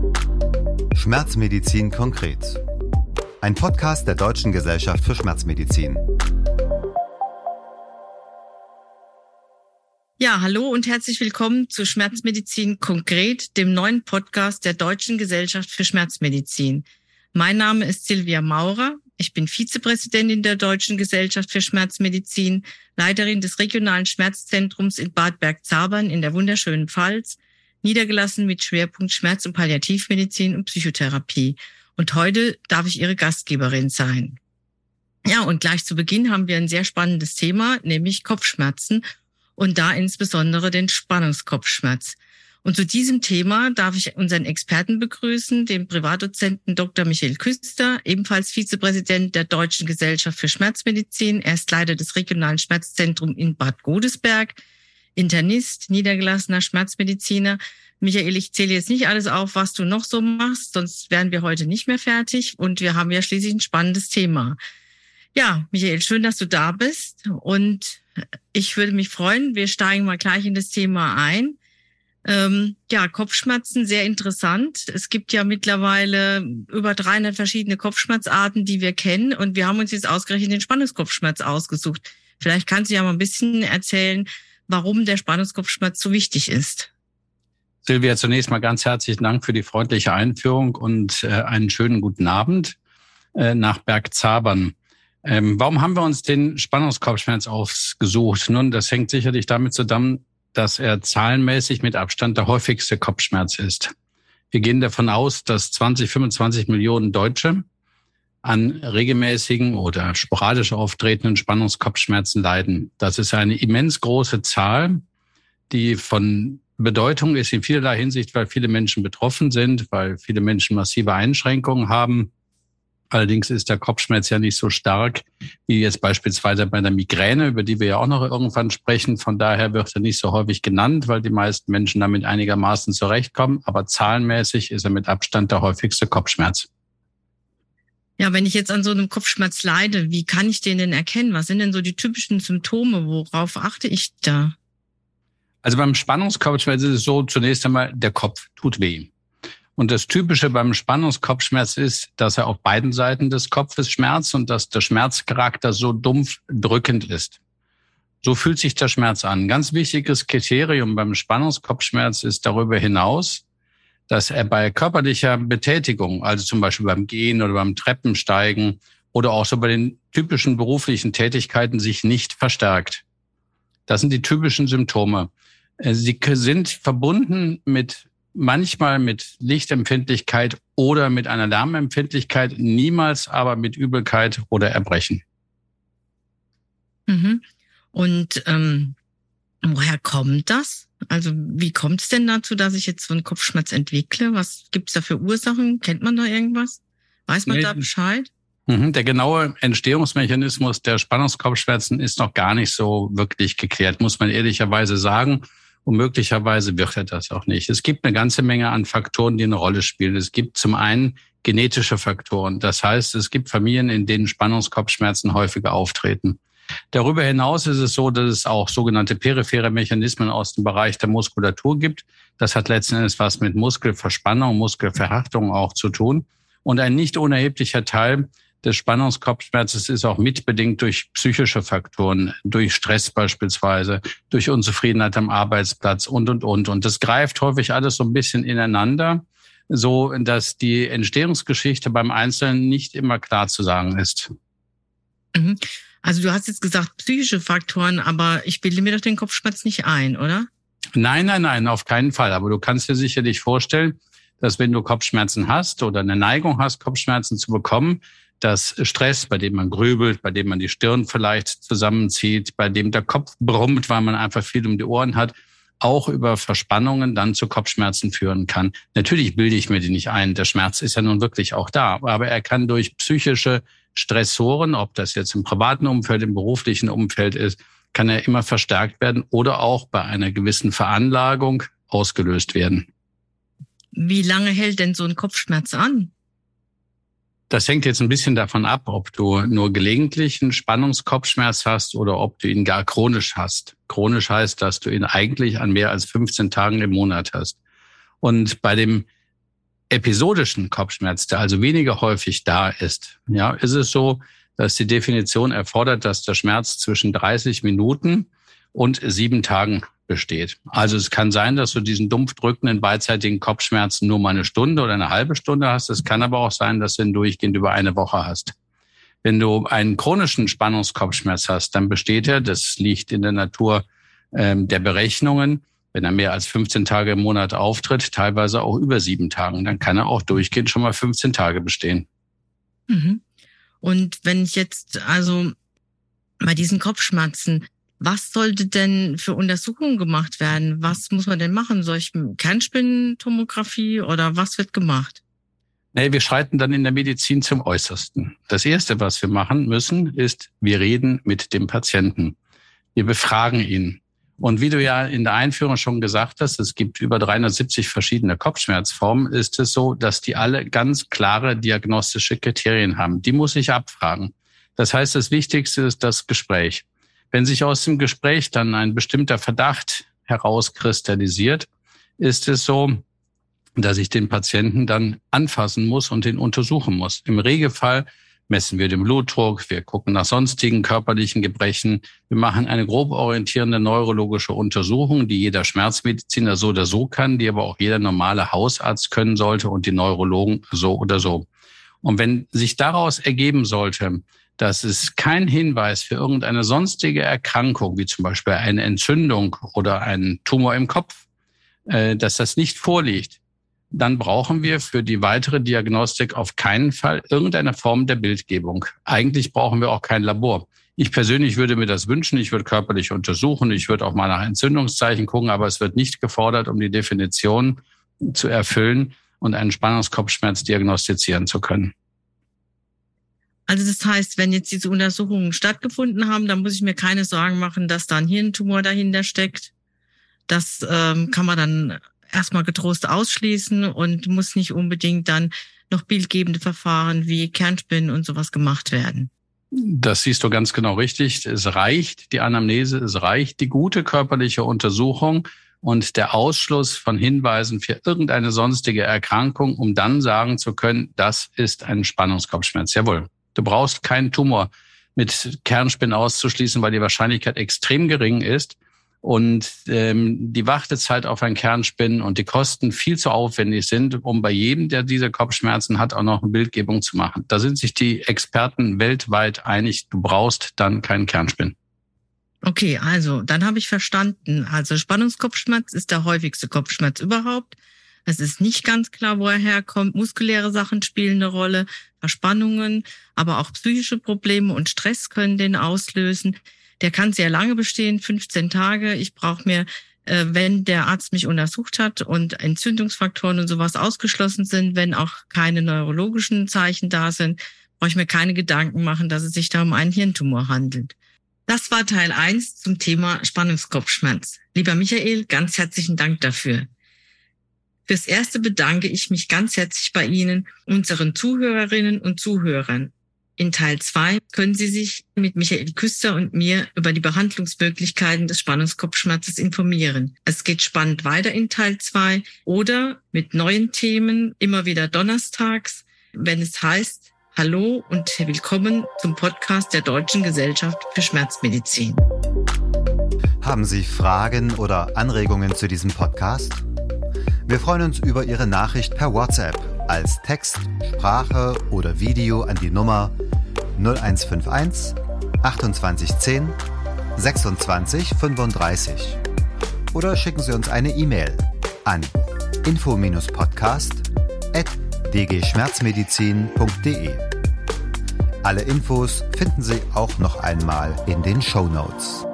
Schmerzmedizin konkret. Ein Podcast der Deutschen Gesellschaft für Schmerzmedizin. Ja, hallo und herzlich willkommen zu Schmerzmedizin konkret, dem neuen Podcast der Deutschen Gesellschaft für Schmerzmedizin. Mein Name ist Silvia Maurer. Ich bin Vizepräsidentin der Deutschen Gesellschaft für Schmerzmedizin, Leiterin des regionalen Schmerzzentrums in Bad Bergzabern in der wunderschönen Pfalz, niedergelassen mit Schwerpunkt Schmerz- und Palliativmedizin und Psychotherapie. Und heute darf ich Ihre Gastgeberin sein. Ja, und gleich zu Beginn haben wir ein sehr spannendes Thema, nämlich Kopfschmerzen und da insbesondere den Spannungskopfschmerz. Und zu diesem Thema darf ich unseren Experten begrüßen, den Privatdozenten Dr. Michael Küster, ebenfalls Vizepräsident der Deutschen Gesellschaft für Schmerzmedizin. Er ist Leiter des regionalen Schmerzzentrums in Bad Godesberg, Internist, niedergelassener Schmerzmediziner. Michael, ich zähle jetzt nicht alles auf, was du noch so machst, sonst wären wir heute nicht mehr fertig. Und wir haben ja schließlich ein spannendes Thema. Ja, Michael, schön, dass du da bist. Und ich würde mich freuen, wir steigen mal gleich in das Thema ein. Kopfschmerzen, sehr interessant. Es gibt ja mittlerweile über 300 verschiedene Kopfschmerzarten, die wir kennen. Und wir haben uns jetzt ausgerechnet den Spannungskopfschmerz ausgesucht. Vielleicht kannst du ja mal ein bisschen erzählen, warum der Spannungskopfschmerz so wichtig ist. Silvia, zunächst mal ganz herzlichen Dank für die freundliche Einführung und einen schönen guten Abend nach Bergzabern. Warum haben wir uns den Spannungskopfschmerz ausgesucht? Nun, das hängt sicherlich damit zusammen, dass er zahlenmäßig mit Abstand der häufigste Kopfschmerz ist. Wir gehen davon aus, dass 20-25 Millionen Deutsche an regelmäßigen oder sporadisch auftretenden Spannungskopfschmerzen leiden. Das ist eine immens große Zahl, die von Bedeutung ist in vielerlei Hinsicht, weil viele Menschen betroffen sind, weil viele Menschen massive Einschränkungen haben. Allerdings ist der Kopfschmerz ja nicht so stark wie jetzt beispielsweise bei der Migräne, über die wir ja auch noch irgendwann sprechen. Von daher wird er nicht so häufig genannt, weil die meisten Menschen damit einigermaßen zurechtkommen. Aber zahlenmäßig ist er mit Abstand der häufigste Kopfschmerz. Ja, wenn ich jetzt an so einem Kopfschmerz leide, wie kann ich den denn erkennen? Was sind denn so die typischen Symptome? Worauf achte ich da? Also beim Spannungskopfschmerz ist es so, zunächst einmal, der Kopf tut weh. Und das Typische beim Spannungskopfschmerz ist, dass er auf beiden Seiten des Kopfes schmerzt und dass der Schmerzcharakter so dumpf drückend ist. So fühlt sich der Schmerz an. Ganz wichtiges Kriterium beim Spannungskopfschmerz ist darüber hinaus, dass er bei körperlicher Betätigung, also zum Beispiel beim Gehen oder beim Treppensteigen oder auch so bei den typischen beruflichen Tätigkeiten sich nicht verstärkt. Das sind die typischen Symptome. Sie sind verbunden manchmal mit Lichtempfindlichkeit oder mit einer Lärmempfindlichkeit, niemals aber mit Übelkeit oder Erbrechen. Mhm. Und woher kommt das? Also wie kommt es denn dazu, dass ich jetzt so einen Kopfschmerz entwickle? Was gibt's da für Ursachen? Kennt man da irgendwas? Weiß man da Bescheid? Der genaue Entstehungsmechanismus der Spannungskopfschmerzen ist noch gar nicht so wirklich geklärt, muss man ehrlicherweise sagen. Und möglicherweise wird er das auch nicht. Es gibt eine ganze Menge an Faktoren, die eine Rolle spielen. Es gibt zum einen genetische Faktoren. Das heißt, es gibt Familien, in denen Spannungskopfschmerzen häufiger auftreten. Darüber hinaus ist es so, dass es auch sogenannte periphere Mechanismen aus dem Bereich der Muskulatur gibt. Das hat letzten Endes was mit Muskelverspannung, Muskelverhärtung auch zu tun. Und ein nicht unerheblicher Teil des Spannungskopfschmerzes ist auch mitbedingt durch psychische Faktoren, durch Stress beispielsweise, durch Unzufriedenheit am Arbeitsplatz und. Und das greift häufig alles so ein bisschen ineinander, so dass die Entstehungsgeschichte beim Einzelnen nicht immer klar zu sagen ist. Also du hast jetzt gesagt psychische Faktoren, aber ich bilde mir doch den Kopfschmerz nicht ein, oder? Nein, auf keinen Fall. Aber du kannst dir sicherlich vorstellen, dass wenn du Kopfschmerzen hast oder eine Neigung hast, Kopfschmerzen zu bekommen, dass Stress, bei dem man grübelt, bei dem man die Stirn vielleicht zusammenzieht, bei dem der Kopf brummt, weil man einfach viel um die Ohren hat, auch über Verspannungen dann zu Kopfschmerzen führen kann. Natürlich bilde ich mir die nicht ein. Der Schmerz ist ja nun wirklich auch da. Aber er kann durch psychische Stressoren, ob das jetzt im privaten Umfeld, im beruflichen Umfeld ist, kann er immer verstärkt werden oder auch bei einer gewissen Veranlagung ausgelöst werden. Wie lange hält denn so ein Kopfschmerz an? Das hängt jetzt ein bisschen davon ab, ob du nur gelegentlich einen Spannungskopfschmerz hast oder ob du ihn gar chronisch hast. Chronisch heißt, dass du ihn eigentlich an mehr als 15 Tagen im Monat hast. Und bei dem episodischen Kopfschmerz, der also weniger häufig da ist, ja, ist es so, dass die Definition erfordert, dass der Schmerz zwischen 30 Minuten und 7 Tagen besteht. Also es kann sein, dass du diesen dumpf drückenden beidseitigen Kopfschmerz nur mal eine Stunde oder eine halbe Stunde hast. Es kann aber auch sein, dass du ihn durchgehend über eine Woche hast. Wenn du einen chronischen Spannungskopfschmerz hast, dann besteht er, das liegt in der Natur der Berechnungen, wenn er mehr als 15 Tage im Monat auftritt, teilweise auch über 7 Tagen, dann kann er auch durchgehend schon mal 15 Tage bestehen. Mhm. Und wenn ich jetzt also bei diesen Kopfschmerzen, was sollte denn für Untersuchungen gemacht werden? Was muss man denn machen? Soll ich Kernspintomographie oder was wird gemacht? Nee, wir schreiten dann in der Medizin zum Äußersten. Das Erste, was wir machen müssen, ist, wir reden mit dem Patienten. Wir befragen ihn. Und wie du ja in der Einführung schon gesagt hast, es gibt über 370 verschiedene Kopfschmerzformen, ist es so, dass die alle ganz klare diagnostische Kriterien haben. Die muss ich abfragen. Das heißt, das Wichtigste ist das Gespräch. Wenn sich aus dem Gespräch dann ein bestimmter Verdacht herauskristallisiert, ist es so, dass ich den Patienten dann anfassen muss und ihn untersuchen muss. Im Regelfall messen wir den Blutdruck, wir gucken nach sonstigen körperlichen Gebrechen. Wir machen eine grob orientierende neurologische Untersuchung, die jeder Schmerzmediziner so oder so kann, die aber auch jeder normale Hausarzt können sollte und die Neurologen so oder so. Und wenn sich daraus ergeben sollte, dass es kein Hinweis für irgendeine sonstige Erkrankung, wie zum Beispiel eine Entzündung oder einen Tumor im Kopf, dass das nicht vorliegt, dann brauchen wir für die weitere Diagnostik auf keinen Fall irgendeine Form der Bildgebung. Eigentlich brauchen wir auch kein Labor. Ich persönlich würde mir das wünschen. Ich würde körperlich untersuchen. Ich würde auch mal nach Entzündungszeichen gucken, aber es wird nicht gefordert, um die Definition zu erfüllen und einen Spannungskopfschmerz diagnostizieren zu können. Also das heißt, wenn jetzt diese Untersuchungen stattgefunden haben, dann muss ich mir keine Sorgen machen, dass da ein Hirntumor dahinter steckt. Das kann man dann erstmal getrost ausschließen und muss nicht unbedingt dann noch bildgebende Verfahren wie Kernspinnen und sowas gemacht werden. Das siehst du ganz genau richtig. Es reicht die Anamnese, es reicht die gute körperliche Untersuchung und der Ausschluss von Hinweisen für irgendeine sonstige Erkrankung, um dann sagen zu können, das ist ein Spannungskopfschmerz. Jawohl. Du brauchst keinen Tumor mit Kernspinnen auszuschließen, weil die Wahrscheinlichkeit extrem gering ist. Und die Wartezeit auf ein Kernspinnen und die Kosten viel zu aufwendig sind, um bei jedem, der diese Kopfschmerzen hat, auch noch eine Bildgebung zu machen. Da sind sich die Experten weltweit einig, du brauchst dann keinen Kernspinnen. Okay, also dann habe ich verstanden. Also Spannungskopfschmerz ist der häufigste Kopfschmerz überhaupt. Es ist nicht ganz klar, wo er herkommt. Muskuläre Sachen spielen eine Rolle, Verspannungen, aber auch psychische Probleme und Stress können den auslösen. Der kann sehr lange bestehen, 15 Tage. Ich brauche mir, wenn der Arzt mich untersucht hat und Entzündungsfaktoren und sowas ausgeschlossen sind, wenn auch keine neurologischen Zeichen da sind, brauche ich mir keine Gedanken machen, dass es sich da um einen Hirntumor handelt. Das war Teil 1 zum Thema Spannungskopfschmerz. Lieber Michael, ganz herzlichen Dank dafür. Fürs Erste bedanke ich mich ganz herzlich bei Ihnen, unseren Zuhörerinnen und Zuhörern. In Teil 2 können Sie sich mit Michael Küster und mir über die Behandlungsmöglichkeiten des Spannungskopfschmerzes informieren. Es geht spannend weiter in Teil 2 oder mit neuen Themen immer wieder donnerstags, wenn es heißt, hallo und willkommen zum Podcast der Deutschen Gesellschaft für Schmerzmedizin. Haben Sie Fragen oder Anregungen zu diesem Podcast? Wir freuen uns über Ihre Nachricht per WhatsApp als Text, Sprache oder Video an die Nummer 0151 2810 26 35 oder schicken Sie uns eine E-Mail an info-podcast@dgschmerzmedizin.de. Alle Infos finden Sie auch noch einmal in den Shownotes.